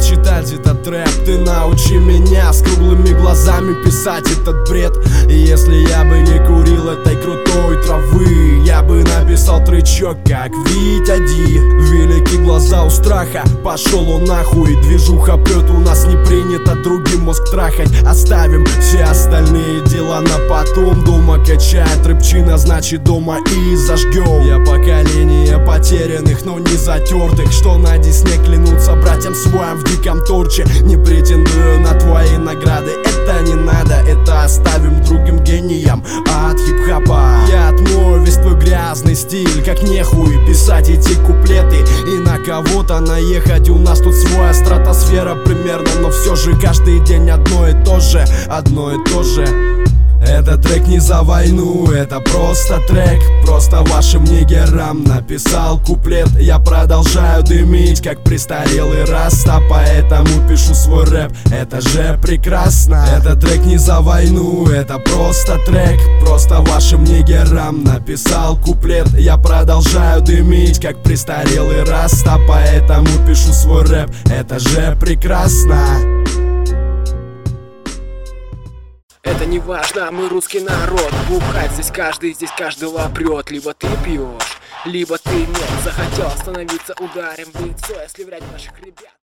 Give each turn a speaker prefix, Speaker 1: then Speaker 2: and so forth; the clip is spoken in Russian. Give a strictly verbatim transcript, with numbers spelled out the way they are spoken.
Speaker 1: читать этот трэп. Ты научи меня с круглыми глазами писать этот бред. И если я бы не курил этой крутой травы, я бы написал тречок, как Витя Ди. Велики глаза у страха, пошел он нахуй. Движуха прет, у нас не принято другим мозг трахать. Оставим все остальные дела на потом. Дома качает рыбчина, значит дома и зажгем. Я поколение потерянных, но не затертых, что на десне клянутся братьям своим в диком торче. Не претендую на твои награды, это не надо, это оставим другим гениям от хип-хопа. Я отмою весь твой грязный стиль, как нехуй писать эти куплеты и на кого-то наехать. У нас тут своя стратосфера примерно, но все же каждый день одно и то же, одно и то же. Этот трек не за войну, это просто трек. Просто вашим нигерам написал куплет. Я продолжаю дымить, как престарелый раста, поэтому пишу свой рэп, это же прекрасно. Этот трек не за войну, это просто трек. Просто вашим нигерам написал куплет. Я продолжаю дымить, как престарелый раста, поэтому пишу свой рэп, это же прекрасно.
Speaker 2: Это не важно, мы русский народ. Бухать здесь каждый, здесь каждого прет. Либо ты пьешь, либо ты нет. Захотел остановиться, ударим в лицо, если врать наших ребят.